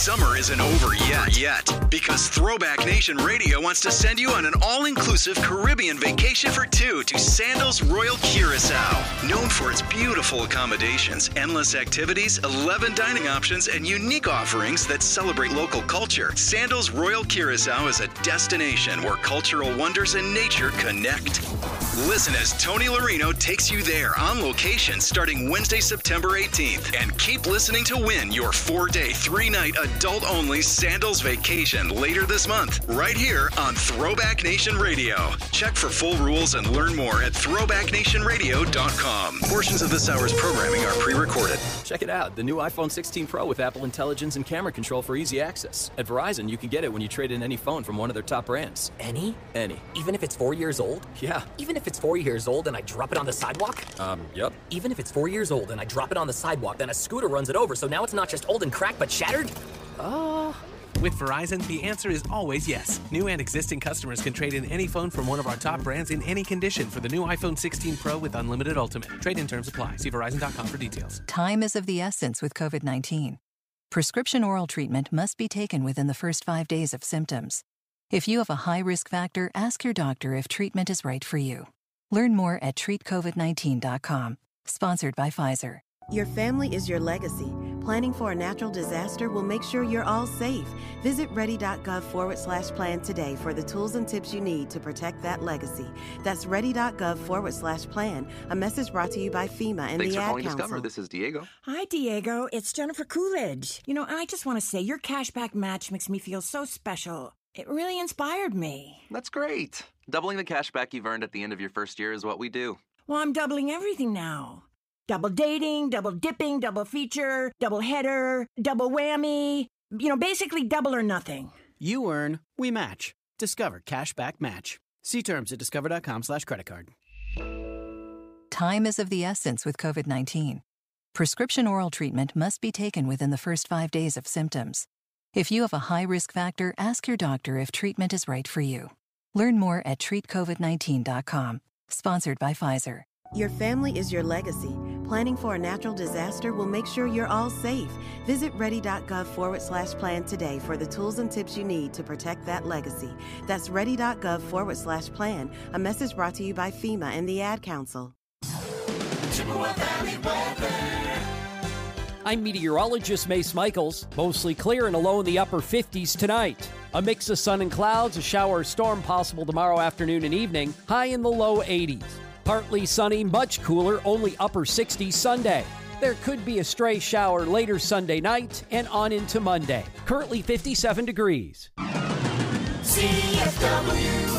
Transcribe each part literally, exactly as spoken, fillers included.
Summer isn't over yet, yet, because Throwback Nation Radio wants to send you on an all-inclusive Caribbean vacation for two to Sandals Royal Curacao. Known for its beautiful accommodations, endless activities, eleven dining options, and unique offerings that celebrate local culture, Sandals Royal Curacao is a destination where cultural wonders and nature connect. Listen as Tony Larino takes you there on location starting Wednesday, September eighteenth. And keep listening to win your four-day, three-night, adult-only Sandals vacation later this month, right here on Throwback Nation Radio. Check for full rules and learn more at throwback nation radio dot com. Portions of this hour's programming are pre-recorded. Check it out, the new iPhone sixteen Pro with Apple Intelligence and camera control for easy access. At Verizon, you can get it when you trade in any phone from one of their top brands. Any? Any. Even if it's four years old? Yeah. Even if it's four years old and I drop it on the sidewalk? Um, yep. Even if it's four years old and I drop it on the sidewalk, then a scooter runs it over, so now it's not just old and cracked, but shattered? Uh... With Verizon, the answer is always yes. New and existing customers can trade in any phone from one of our top brands in any condition for the new iPhone sixteen Pro with Unlimited Ultimate. Trade-in terms apply. See Verizon dot com for details. Time is of the essence with COVID nineteen. Prescription oral treatment must be taken within the first five days of symptoms. If you have a high risk factor, ask your doctor if treatment is right for you. Learn more at treat covid nineteen dot com. Sponsored by Pfizer. Your family is your legacy. Planning for a natural disaster will make sure you're all safe. Visit ready.gov forward slash plan today for the tools and tips you need to protect that legacy. That's ready.gov forward slash plan. A message brought to you by FEMA and Thanks the for Ad calling Council. Discover. This is Diego. Hi, Diego. It's Jennifer Coolidge. You know, I just want to say your cashback match makes me feel so special. It really inspired me. That's great. Doubling the cashback you've earned at the end of your first year is what we do. Well, I'm doubling everything now. Double dating, double dipping, double feature, double header, double whammy. You know, basically double or nothing. You earn, we match. Discover Cashback Match. See terms at discover.com slash credit card. Time is of the essence with COVID nineteen. Prescription oral treatment must be taken within the first five days of symptoms. If you have a high risk factor, ask your doctor if treatment is right for you. Learn more at treat covid nineteen dot com. Sponsored by Pfizer. Your family is your legacy. Planning for a natural disaster will make sure you're all safe. Visit ready.gov forward slash plan today for the tools and tips you need to protect that legacy. That's ready.gov forward slash plan. A message brought to you by FEMA and the Ad Council. Chippewa Valley weather. I'm meteorologist Mace Michaels. Mostly clear and a low in the upper fifties tonight. A mix of sun and clouds, a shower or storm possible tomorrow afternoon and evening, high in the low eighties. Partly sunny, much cooler, only upper sixties Sunday. There could be a stray shower later Sunday night and on into Monday. Currently fifty-seven degrees. C F W.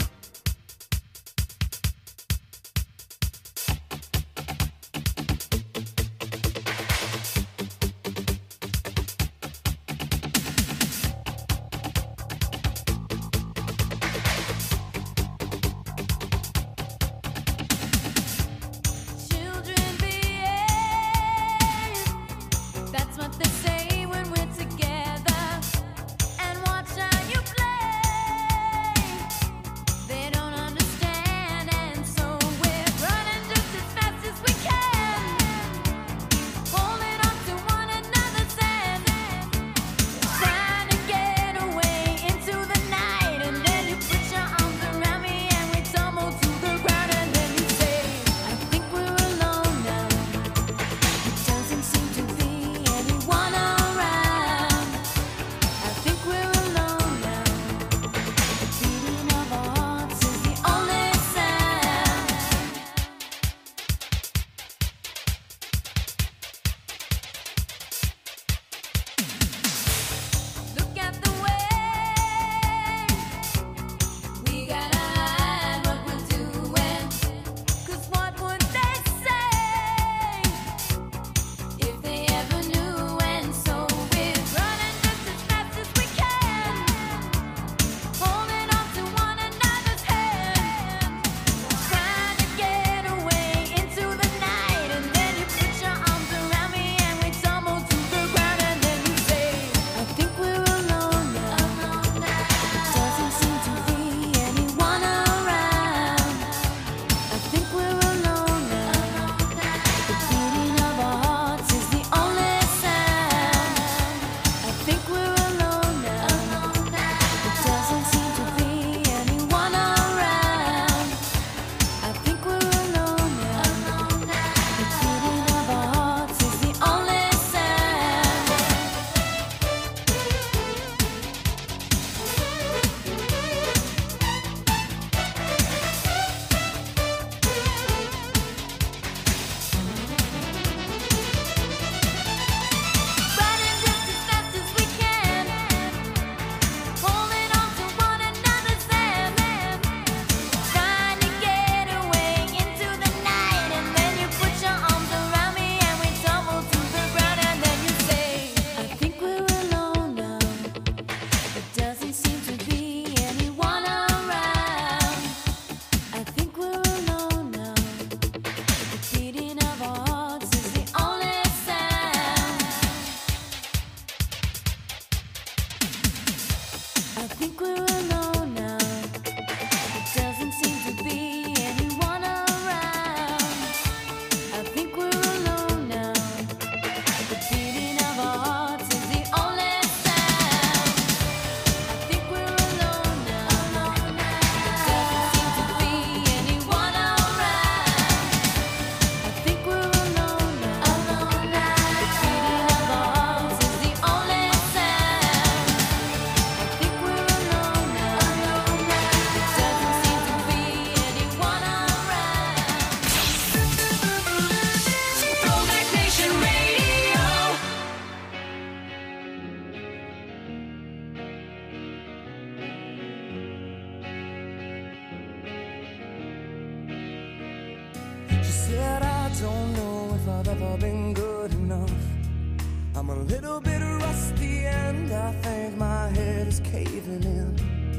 I'm a little bit rusty and I think my head is caving in.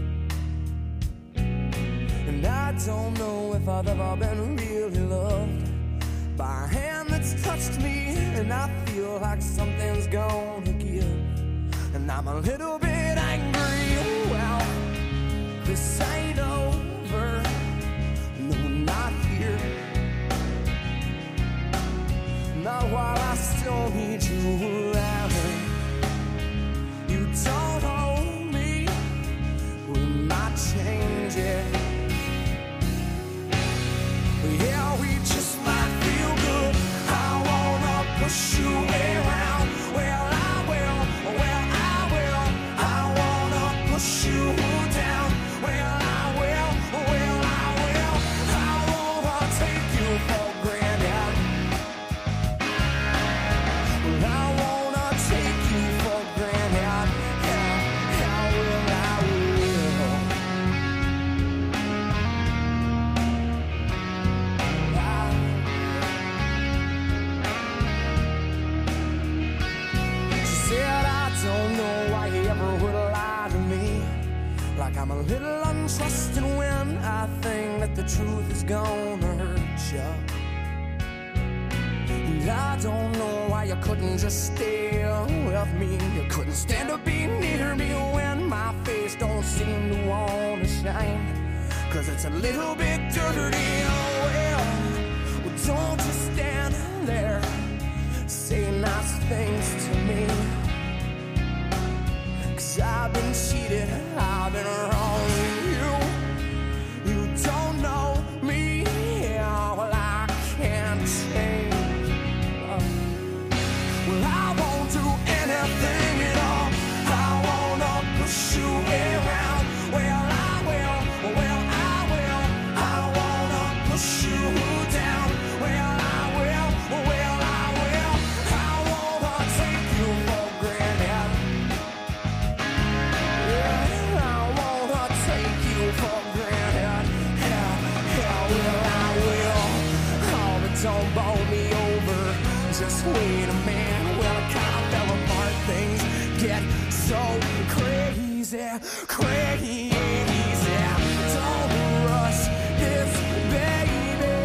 And I don't know if I've ever been really loved by a hand that's touched me, and I feel like something's gonna give. And I'm a little bit angry, well, this ain't over, no, not here. Not while I still need you around. You don't hold me, we might change it. Yeah, we just might feel good. I wanna push you around. Well, I will, well, I will. I wanna push you down. Well, I will, well, I will. I wanna take you for granted. Well, I wanna take you for granted. Yeah, I will, I will. She said, I don't know why you ever would lie to me. Like I'm a little untrusting when I think that the truth is gonna hurt you. And I don't know why you couldn't just stay with me. You couldn't stand to be near me when my face don't seem to wanna shine. Cause it's a little bit dirty, oh well. Well, don't just stand there, say nice things to me. Cause I've been cheated, I've been wrong with you. You don't know me, yeah, well I can't change. Uh, well, I won't do anything at all. I wanna push you around. Well, I will, well, I will. I wanna push you down. Well, I will, well, I will. I wanna take you for granted. Yeah, I wanna take you for granted. Yeah, yeah, well, I will. Oh, but don't bowl me over. Just wait a minute. Well, it kind of fell apart. Things get so crazy, crazy. Don't rush this, baby.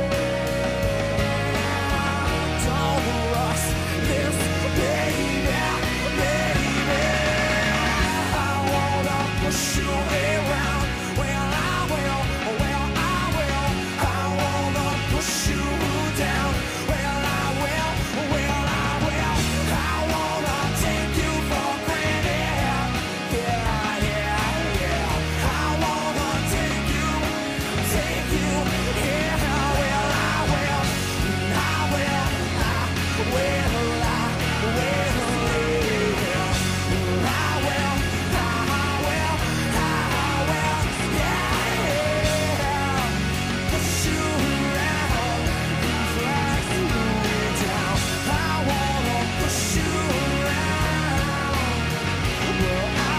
Don't rush this, baby, baby. I wanna push you around. Well, I will, well, I will. I wanna push you down. Well, I will, well, I will. I wanna take you for granted. Yeah, yeah, yeah. I wanna take you, take you. Yeah, well, I will. I will, I will, I will. I will, I will, I will. Yeah, push you around, drag you down. I wanna push you around. Well, I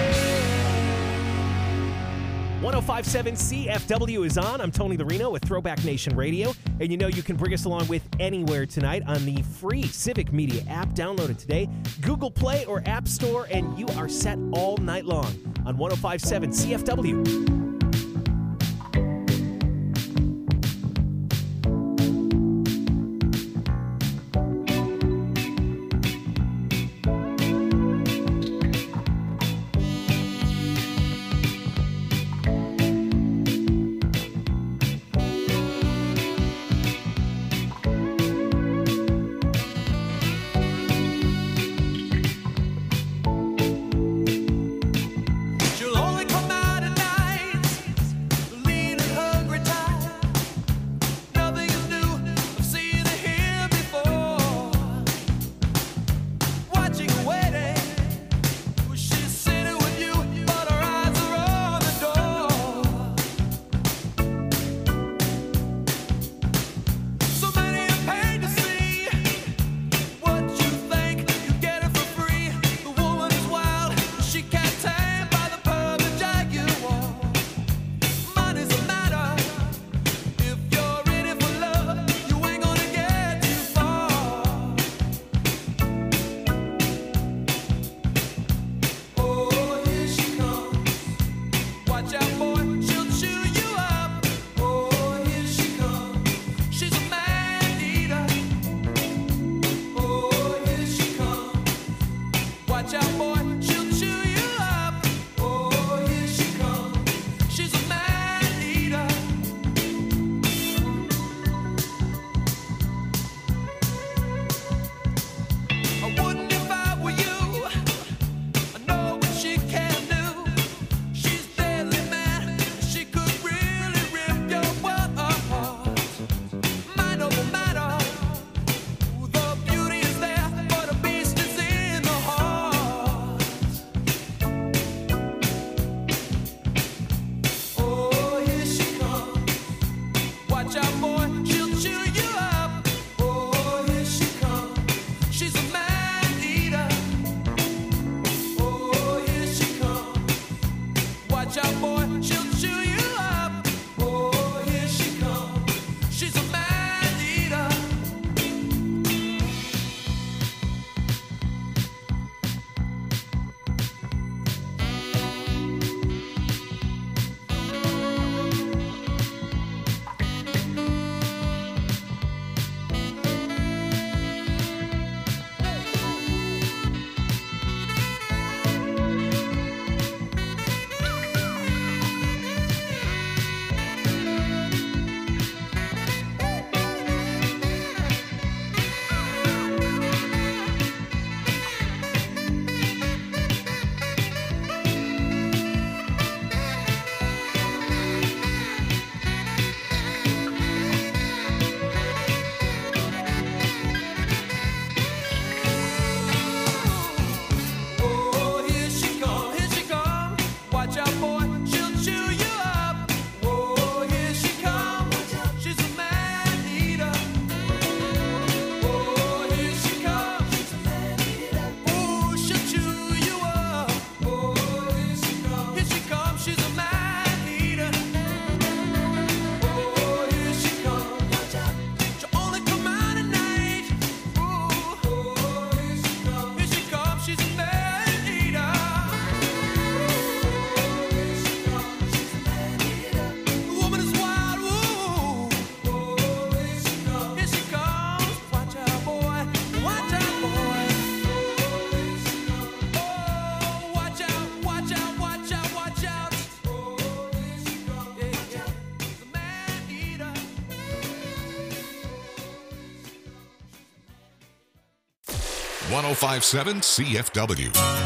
will. one oh five point seven C F W is on. I'm Tony Lorino with Throwback Nation Radio. And you know you can bring us along with Anywhere tonight on the free Civic Media app. Download it today. Google Play or App Store, and you are set all night long on one oh five point seven C F W. She'll only come out at night. one oh five point seven C F W.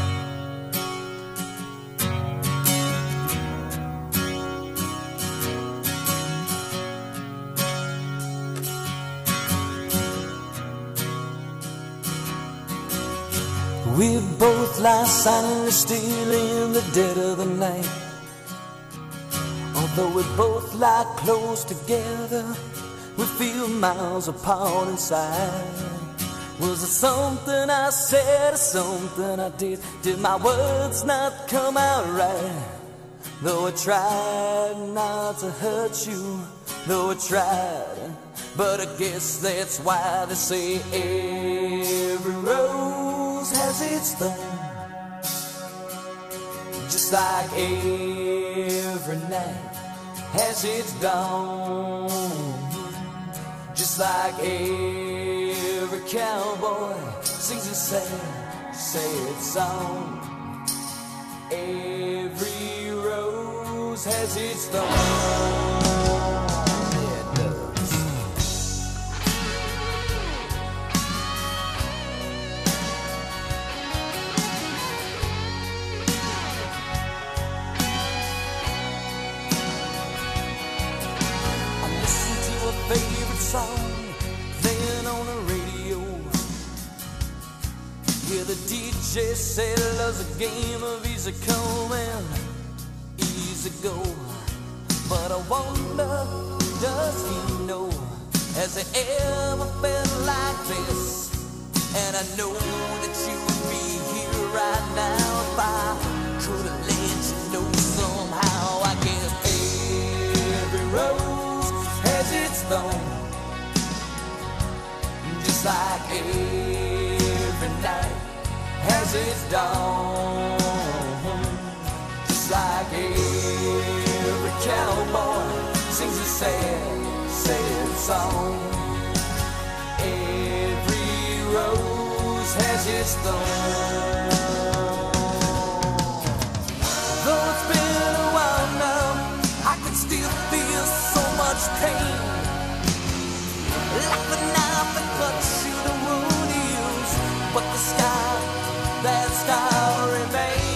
We both lie silently still in the dead of the night. Although we both lie close together, we feel miles apart inside. Was it something I said or something I did? Did my words not come out right? Though I tried not to hurt you, though I tried, but I guess that's why they say every rose has its thorn. Just like every night has its dawn. Just like every cowboy sings a sad, sad song. Every rose has its thorn. Yeah, it does. I listen to a favorite song playing on the radio. Yeah, the D J said love's a game of easy come and easy go. But I wonder, does he know? Has he ever felt like this? And I know that you would be here right now if I could have let you know somehow. I guess every rose has its thorn. Just like every night has its dawn. Just like every cowboy sings a sad, sad song. Every rose has its thorn. Though it's been a while now, I can still feel so much pain. Like the knife that cuts you, the wound heals, but the scar, that scar remains.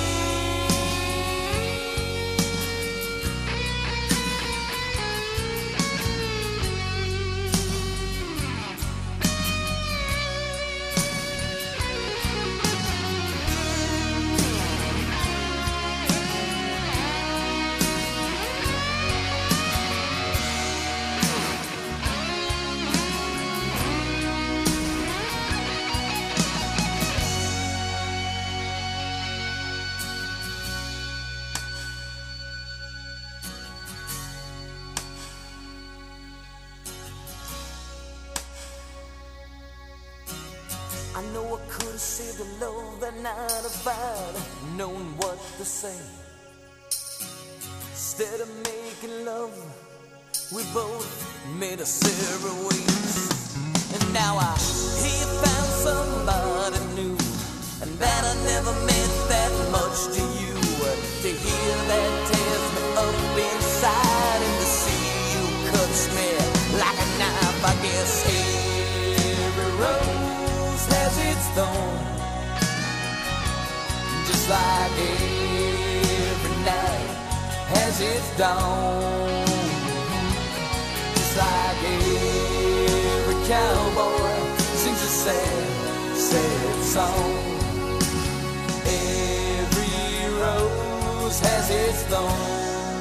I know I could have saved the love that night if I'd known what to say. Instead of making love, we both made us several ways. And now I hear you found somebody new, and that I never meant that much to you. To hear that tears me up inside, and to see you cuts me like a knife. I guess every rose has its thorn. Just like every night has its dawn. Just like every cowboy sings a sad, sad song. Every rose has its thorn.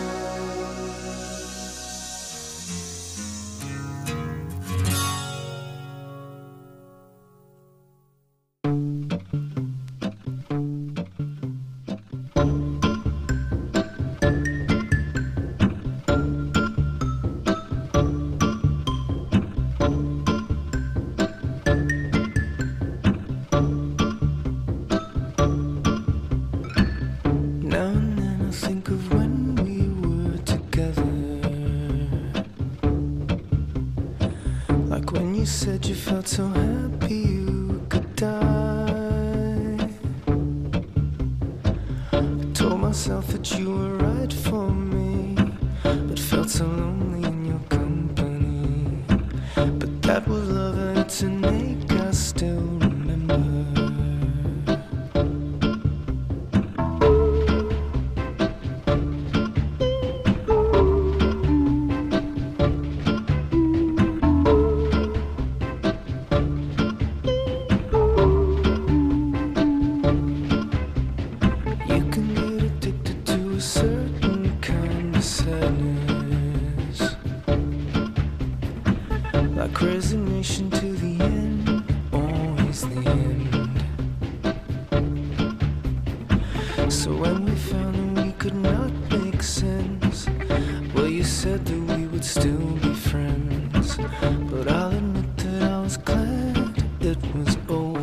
Said you felt so happy you could die. I told myself that you were right for me, but felt so lonely in your company. But that was love and to make us still remember. it was over.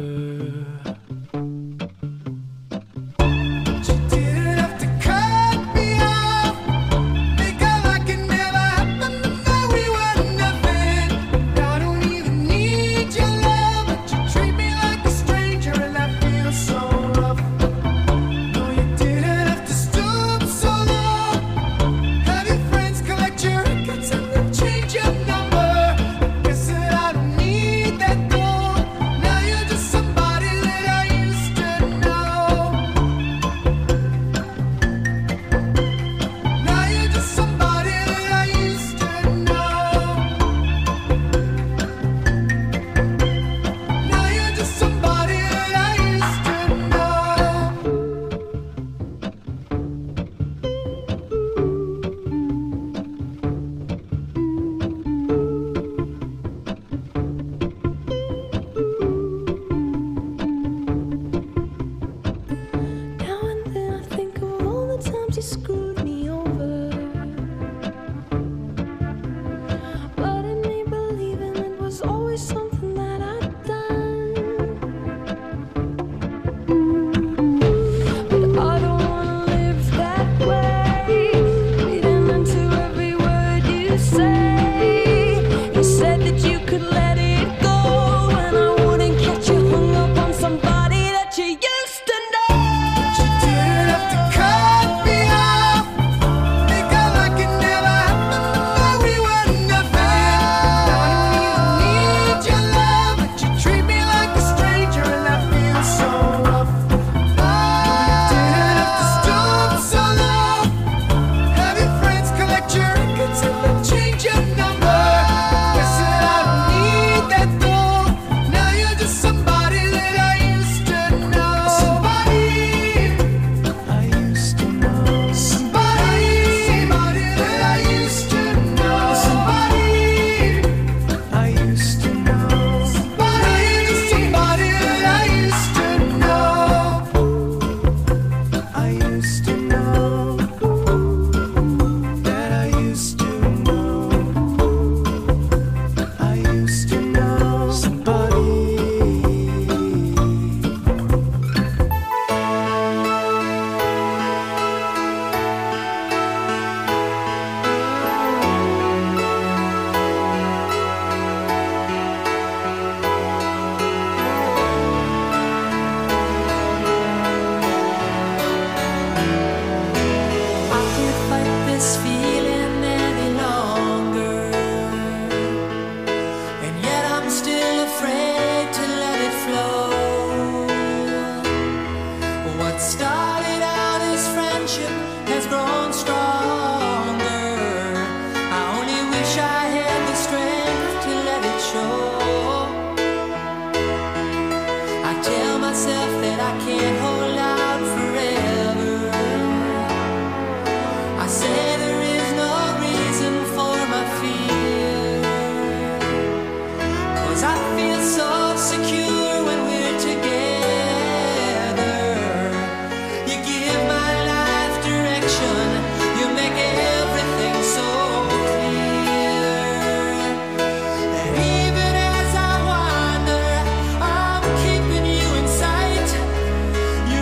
She didn't have to cut me off, make out like it never happened, and that we were nothing. I don't even need your love, but you treat me like a stranger, and that feels so rough. No, you didn't have to stoop so low. Have your friends collect your records and then change your number. Guess that I don't need that though. Now you're just somebody that I used to know. Now you're just somebody that I used to know. Now you're just somebody that I used to know. Now and then I think of all the times you screwed me over, but it made believing it was always something that I'd done. But I don't wanna live that way, reading into every word you say. You said that you could let it go, and I wouldn't catch you hung up on somebody that you used to know. But you didn't have to cut me off, make out like it never happened, and that we were nothing. Now I don't even need your love, but you treat me like a stranger, and that feels so rough. You didn't have to stoop so low, have your friends collect your records and then change your number. Guess that I don't need that though. Now you're just somebody that I used to know. Somebody I used to know. Somebody, somebody that I used to know. Somebody I used to know. Somebody, just somebody that I used to know. I used to know. That I used to know. I used to know somebody. I can't fight this feeling any longer, and yet I'm still afraid to let it flow. What started out as friendship has grown stronger. I only wish I had the strength to let it show. I tell myself that I can't hold out forever. I say there is no reason for my fear, 'cause I feel so secure when we're together. You give my life direction, you make everything so clear. And even as I wander, I'm keeping you in sight. You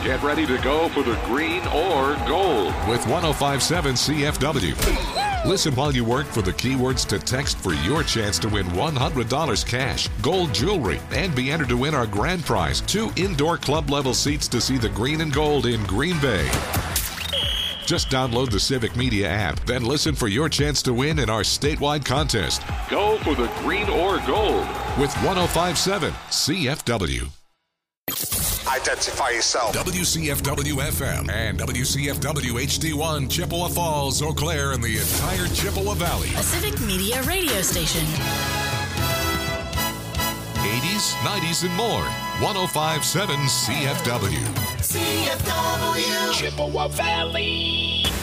Get ready to go for the green or gold with one oh five point seven C F W. Listen while you work for the keywords to text for your chance to win one hundred dollars cash, gold jewelry, and be entered to win our grand prize, two indoor club-level seats to see the green and gold in Green Bay. Just download the Civic Media app, then listen for your chance to win in our statewide contest. Go for the green or gold with one oh five point seven C F W. Identify yourself. W C F W F M and W C F W H D one, Chippewa Falls, Eau Claire, and the entire Chippewa Valley. A Civic Media radio station. eighties, nineties, and more. one oh five point seven C F W. C F W. Chippewa Valley.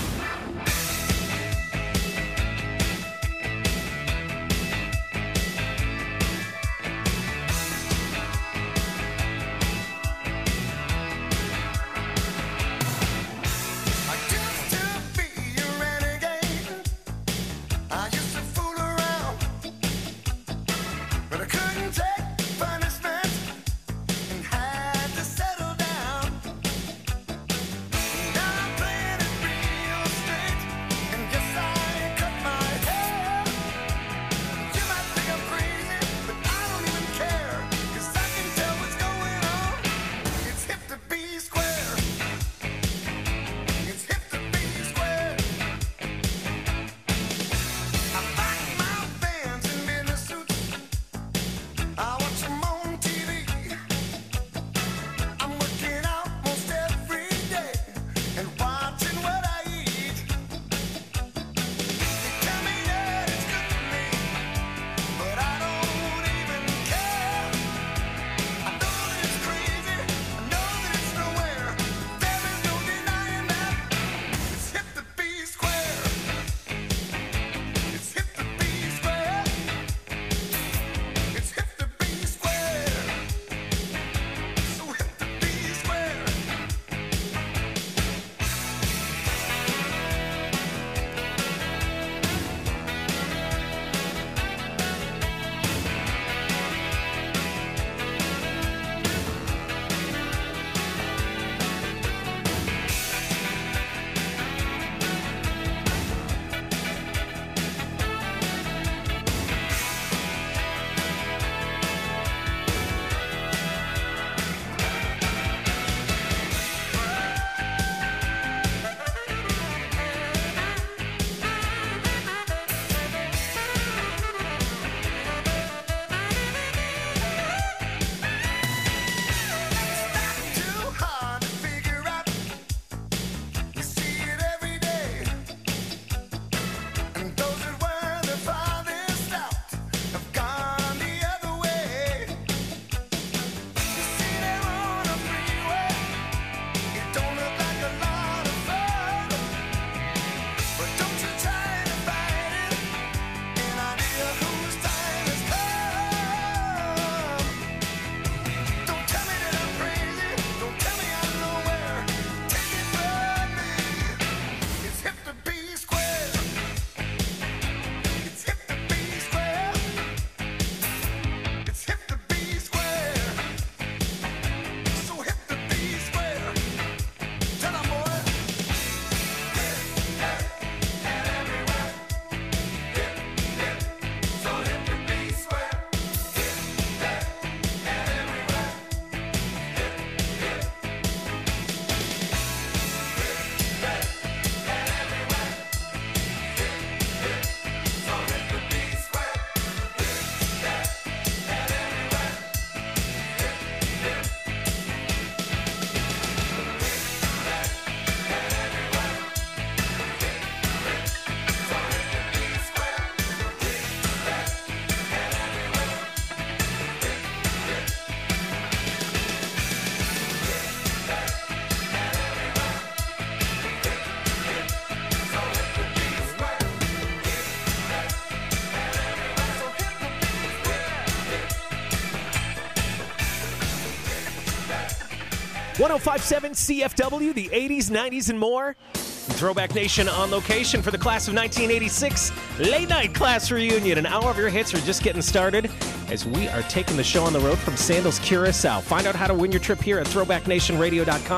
one oh five point seven C F W, the eighties, nineties, and more. Throwback Nation on location for the class of nineteen eighty-six late night class reunion. An hour of your hits are just getting started as we are taking the show on the road from Sandals, Curacao. Find out how to win your trip here at throwback nation radio dot com.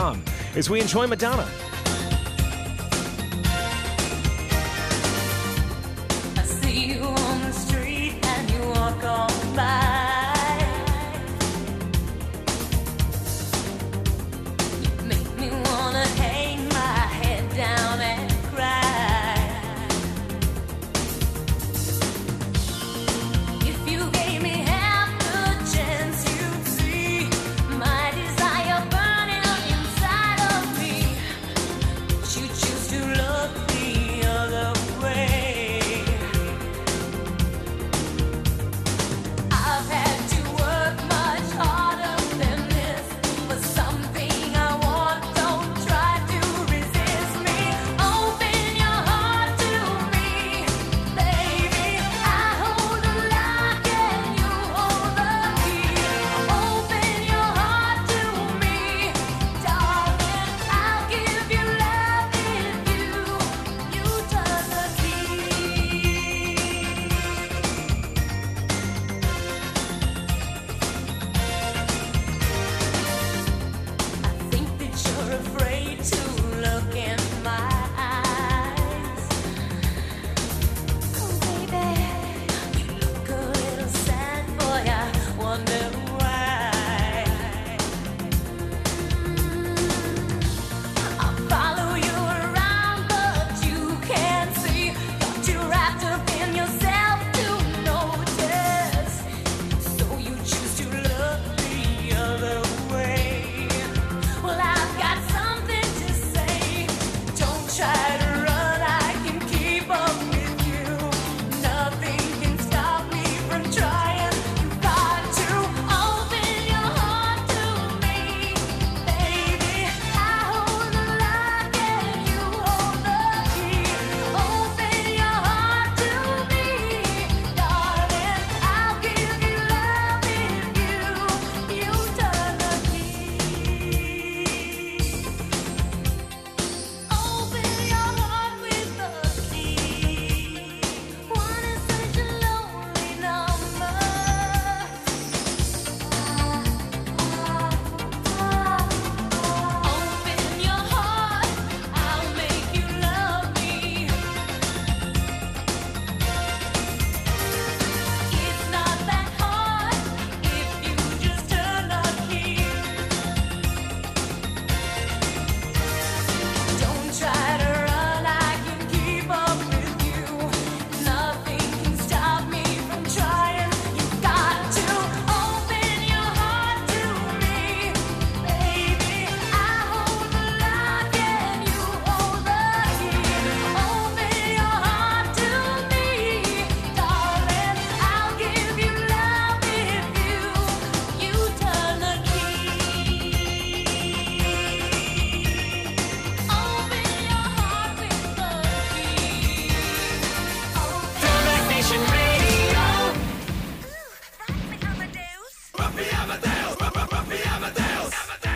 as we enjoy Madonna. I see you on the street and you walk on by. You make me wanna hang my head down and cry. If you gave me half the chance, you'd see my desire burning up inside of me. But you choose to look the other way. I've had to work much harder than this for something I want. Don't try to resist me. Open your heart to me, baby. I hold the lock and you hold the key. Open your heart to me, darling. I'll give you love if you you turn the key. I think that you're afraid to look in my eyes. Oh, baby, you look a little sad, boy. I wonder why. I'll follow you around, but you can't see. Got you wrapped up in yourself to notice. So you choose to look the other way. Well, I've got something to say. Don't try to run, I can keep up with you. Nothing can stop me from trying. You got to open your heart to me, baby. I hold the lock and you hold the key. Open your heart to me, darling. I'll give you love if you you turn the key. Open your heart with the key. One is such a lonely number. Open your heart, I'll make you love me. It's not that hard if you just turn the key. Don't try to run, I can keep up with you. Nothing can stop me from trying. You got to open your heart to me, baby. I hold the lock and you hold the key. Open your heart to me, darling. I'll give you love if you you turn the key. Open your heart with the key. Throwback Nation Radio. Ruffy Amadeus. Ruffy Amadeus.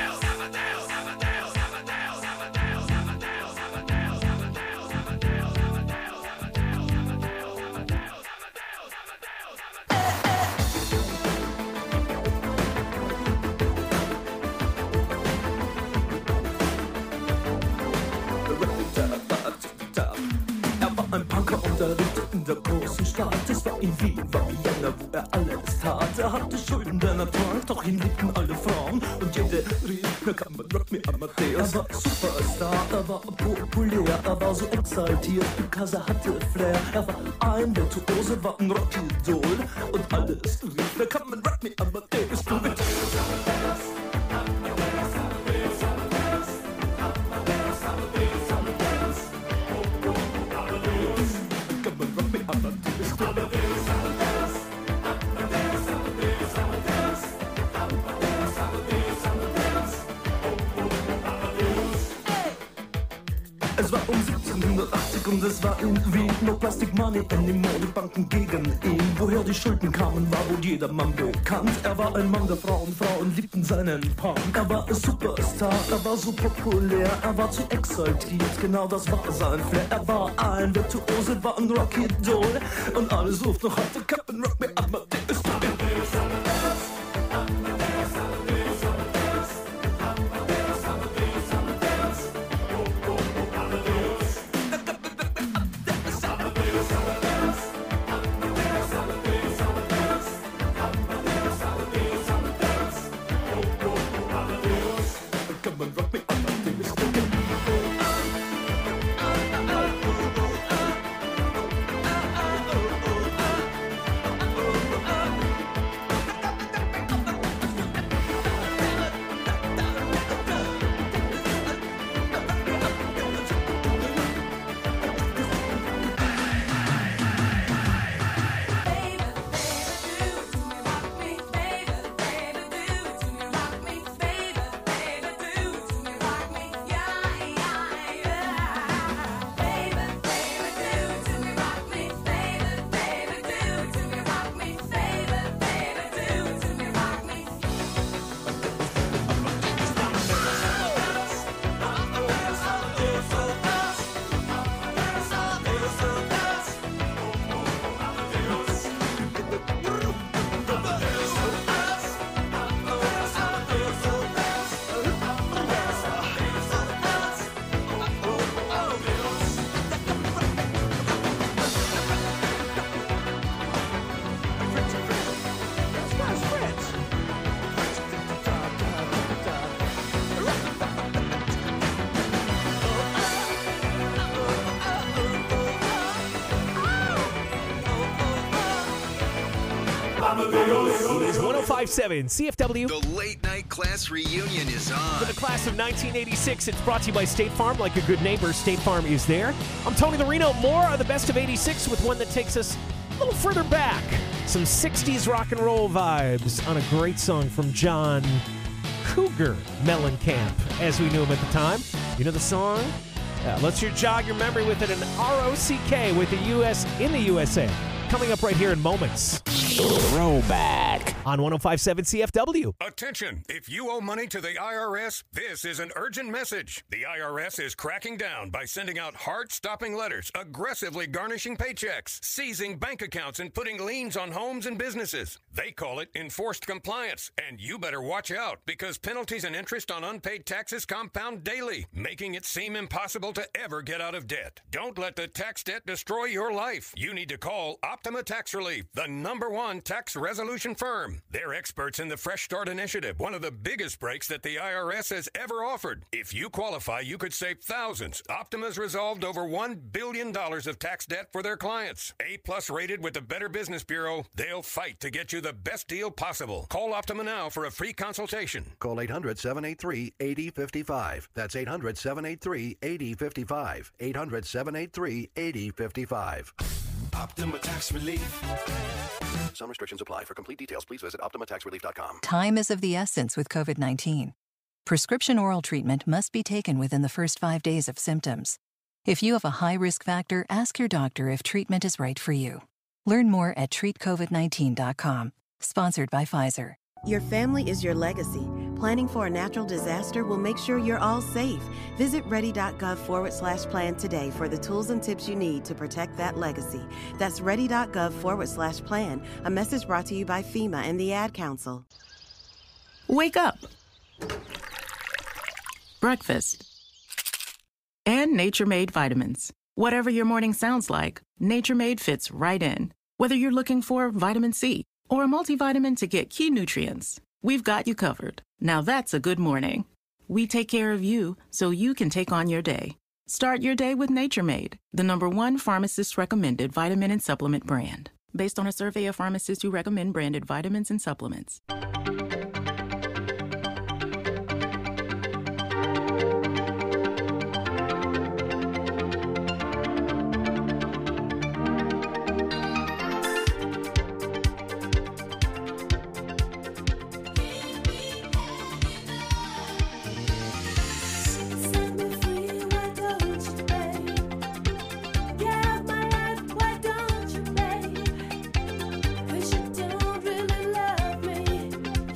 Er war ein Punker und er lebte in der großen Stadt. Es war in Wien, war Vienna, wo er alles tat. Er hatte Schulden, denn er trank, doch ihn liebten alle Frauen. Und jede rief, na kann man Rock me Amadeus. Er war Superstar, er war populär, er war so exaltiert, because er hatte Flair. Er war ein Virtuose, war ein Rockidol. Und alles rief, na kann man Rock me Amadeus. Du mit Es war um siebzehnhundertachtzig und es war in Wien. No Plastic Money anymore, die Banken gegen ihn. Woher die Schulden kamen, war wohl jedermann bekannt. Er war ein Mann der Frauen, Frauen liebten seinen Punk. Er war ein Superstar, er war so populär, er war zu exaltiert, genau das war sein Flair. Er war ein Virtuose, war ein Rockidol und alles ruft noch heute Captain Rock me Amadeus. woman, rock me up until it's broken. It's one oh five point seven C F W. The late night class reunion is on. For the class of nineteen eighty-six, it's brought to you by State Farm. Like a good neighbor, State Farm is there. I'm Tony the Reno. More of the best of eighty-six with one that takes us a little further back. Some sixties rock and roll vibes on a great song from John Cougar Mellencamp, as we knew him at the time. You know the song? Yeah, let's hear jog your memory with it. An R O C K with the U S in the U S A. Coming up right here in moments. Throwback on one oh five point seven C F W. Attention! If you owe money to the I R S, this is an urgent message. The I R S is cracking down by sending out heart-stopping letters, aggressively garnishing paychecks, seizing bank accounts, and putting liens on homes and businesses. They call it enforced compliance, and you better watch out because penalties and interest on unpaid taxes compound daily, making it seem impossible to ever get out of debt. Don't let the tax debt destroy your life. You need to call Optima Tax Relief, the number one tax resolution firm. They're experts in the Fresh Start Initiative, one of the biggest breaks that the I R S has ever offered. If you qualify, you could save thousands. Optima's resolved over one billion dollars of tax debt for their clients. A-plus rated with the Better Business Bureau, they'll fight to get you the best deal possible. Call Optima now for a free consultation. Call eight hundred, seven eight three, eight zero five five. That's eight hundred, seven eight three, eight zero five five. eight hundred, seven eight three, eight zero five five. Optima Tax Relief. Some restrictions apply. For complete details, please visit optima tax relief dot com. Time is of the essence with COVID nineteen. Prescription oral treatment must be taken within the first five days of symptoms. If you have a high risk factor, ask your doctor if treatment is right for you. Learn more at treat covid nineteen dot com. Sponsored by Pfizer. Your family is your legacy. Planning for a natural disaster will make sure you're all safe. Visit ready.gov forward slash plan today for the tools and tips you need to protect that legacy. That's ready.gov forward slash plan. A message brought to you by FEMA and the Ad Council. Wake up. Breakfast. And Nature Made vitamins. Whatever your morning sounds like, Nature Made fits right in. Whether you're looking for vitamin C or a multivitamin to get key nutrients, we've got you covered. Now that's a good morning. We take care of you so you can take on your day. Start your day with Nature Made, the number one pharmacist-recommended vitamin and supplement brand. Based on a survey of pharmacists who recommend branded vitamins and supplements. Why don't you, babe? 'Cause you don't really love me.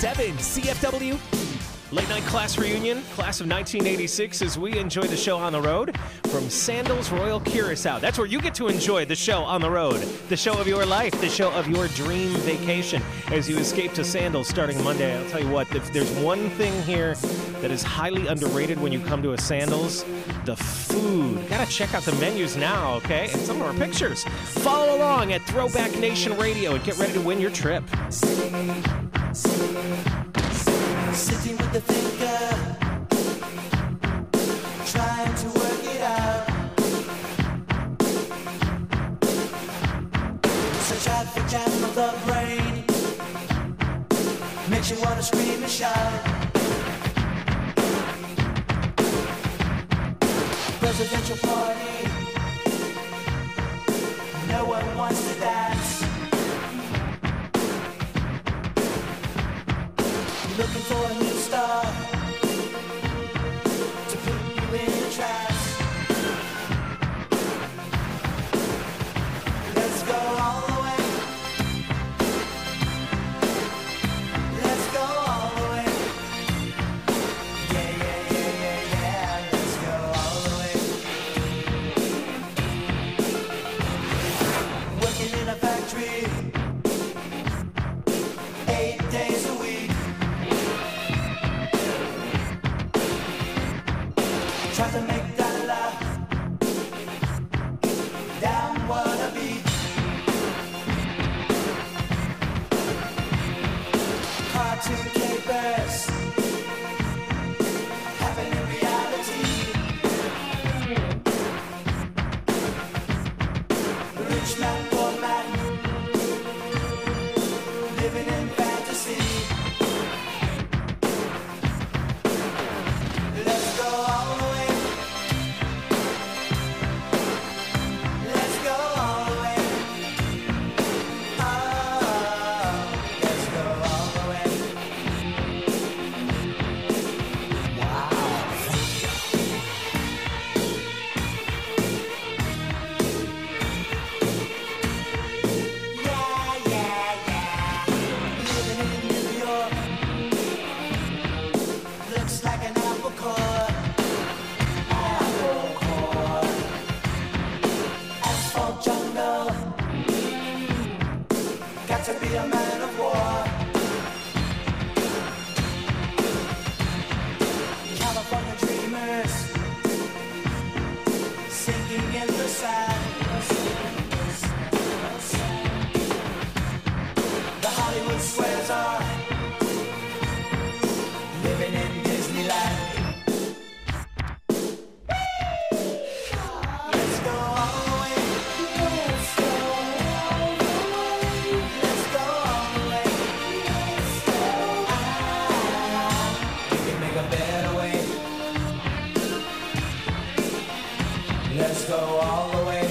seven C F W. Late night class reunion, class of nineteen eighty-six, as we enjoy the show on the road from Sandals Royal Curacao. That's where you get to enjoy the show on the road, the show of your life, the show of your dream vacation as you escape to Sandals starting Monday. I'll tell you what, if there's one thing here that is highly underrated when you come to a Sandals, the food. Gotta check out the menus now, okay? And some of our pictures. Follow along at Throwback Nation Radio and get ready to win your trip. Sitting with the thinker, trying to work it out. Such traffic jam of the brain makes you want to scream and shout. Presidential party, no one wants to dance. Looking for a new star to put you in a trance. Let's go all the way. Let's go all the way. Yeah, yeah, yeah, yeah, yeah. Let's go all the way. Working in a factory eight days a week. Try to make that laugh down what a beat. Cartoon capers happen in reality. Rich man, poor man, living in fantasy. Let's go all the way. Let's go all the way. Oh, let's go all the way. Wow. Yeah, yeah, yeah. Living in New York looks like an apple core. Apple core. Asphalt jungle. Got to be a man of war. California dreamers sinking in the sand. The Hollywood squares are living in Disneyland. Let's go all the way. Let's go all the way. Let's go all the way. Let's go. Ah, we can make a better way. Let's go all the way.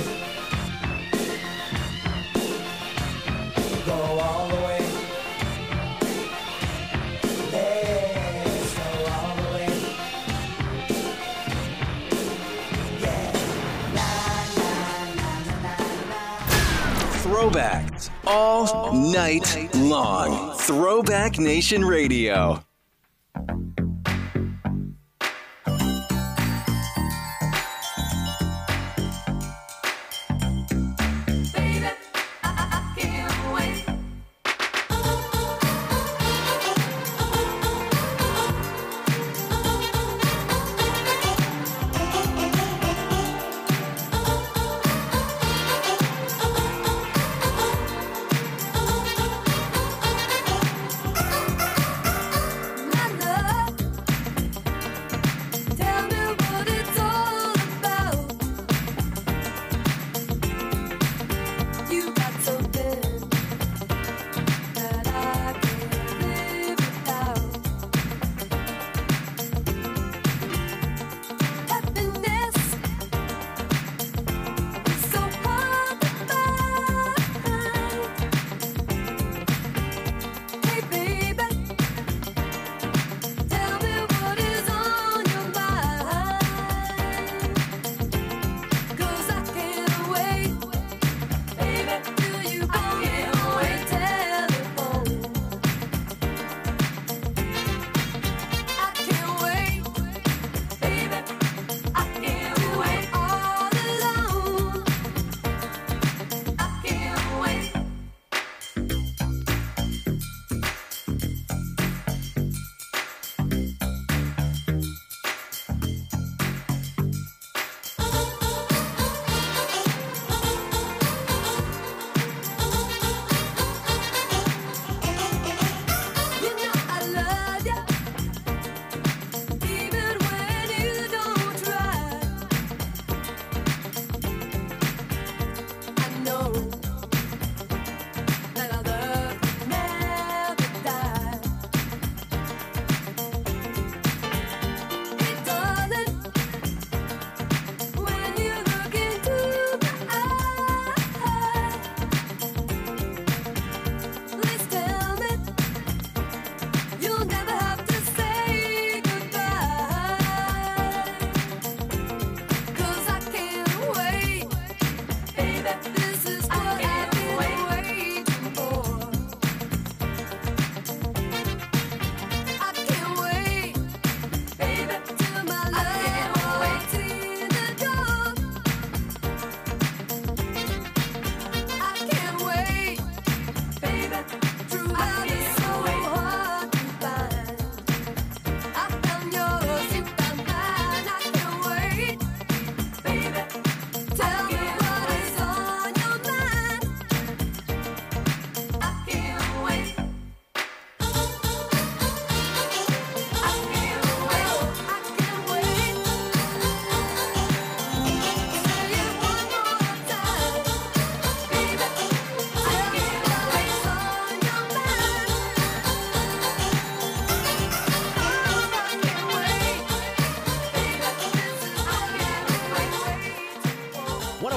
Go all the way. Let's go all the way. Yeah. Na, na, na, na, na, na. Throwbacks all night long. Throwback Nation Radio. My love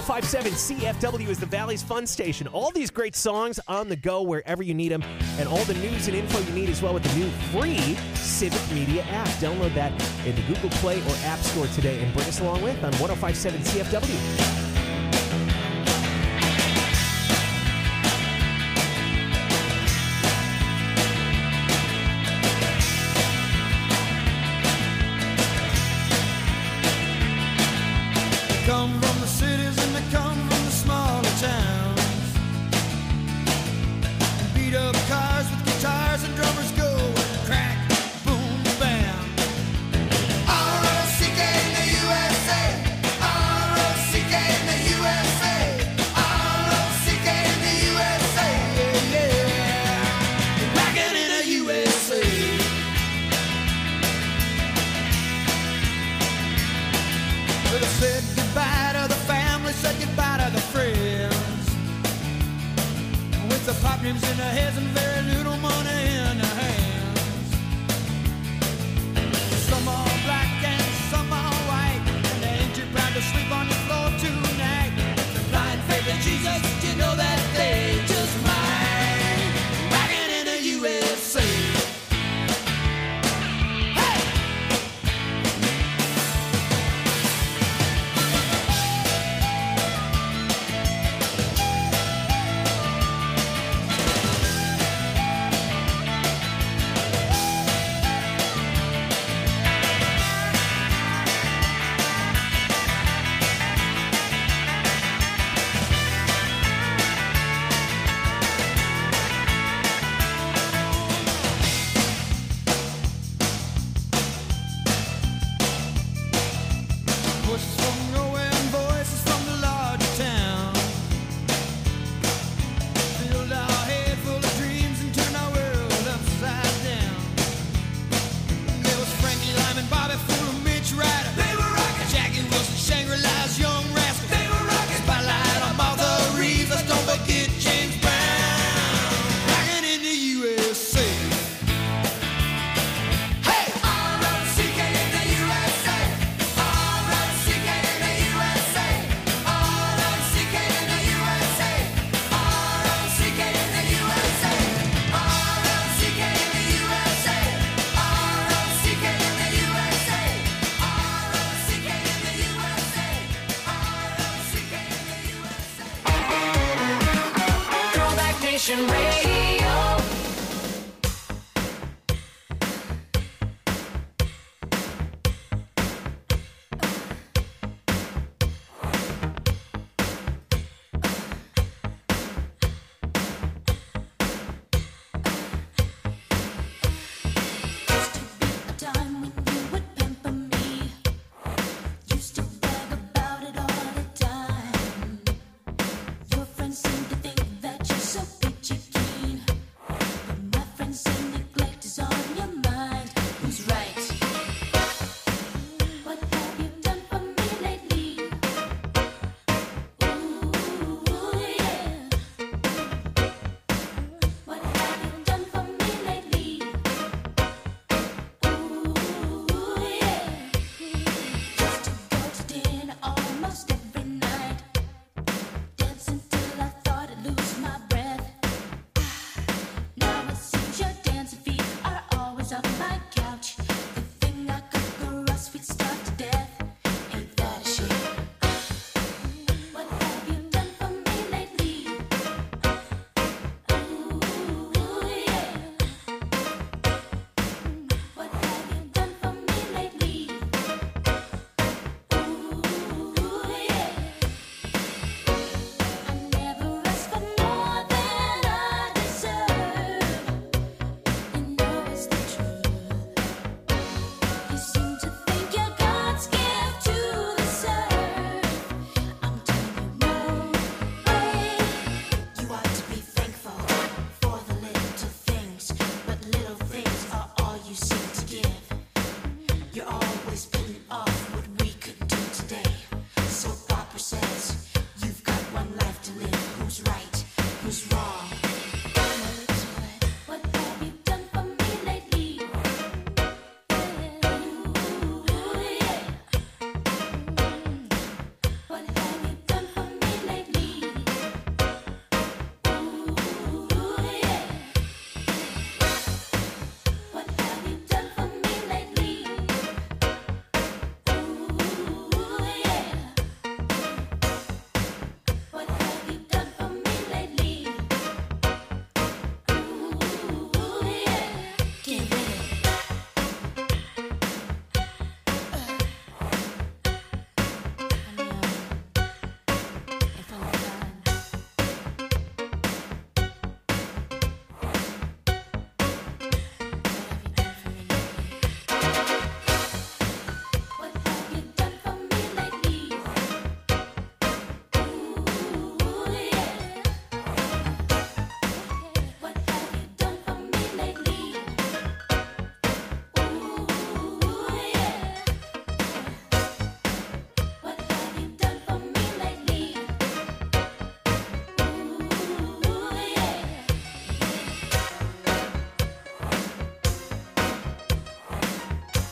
five seven C F W is the Valley's fun station. All these great songs on the go wherever you need them, and all the news and info you need as well with the new free Civic Media app. Download that in the Google Play or App Store today and bring us along with on one oh five seven C F W.